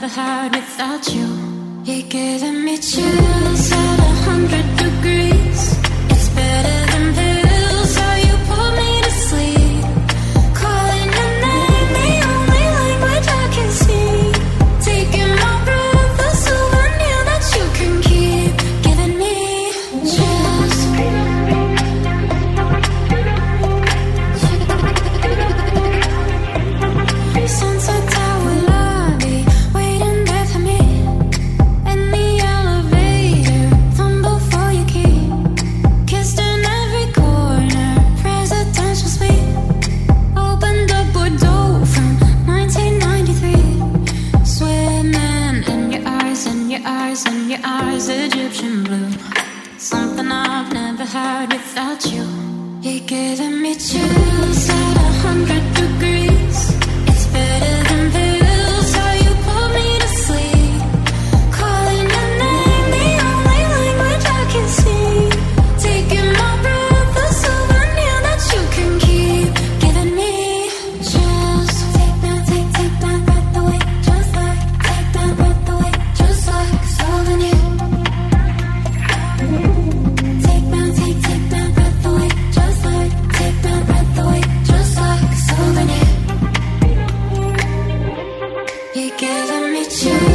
never had without you. You're giving me chills at 100 degrees. It's better than pills, how you put me to sleep. Calling your name, the only language I can speak. Taking my breath, the souvenir that you can keep. Giving me chills. Sunset Tower lobby, waiting there for me. In the elevator, fumble for your key. Kissed in every corner, presidential suite. Opened up Bordeaux from 1993. Swimming in your eyes, in your eyes, in your eyes, Egyptian blue. Something I've never had without you. You're giving me chills at 100 degrees. It's better than pills, how you put me to sleep. Calling your name, the only language I can speak. Taking my breath, the souvenir that you can keep. Giving me chills. Take that breath away, just like. Take that breath away, just like a souvenir. Take that breath away, just like. Take that breath away, just like a souvenir. You're giving me chills.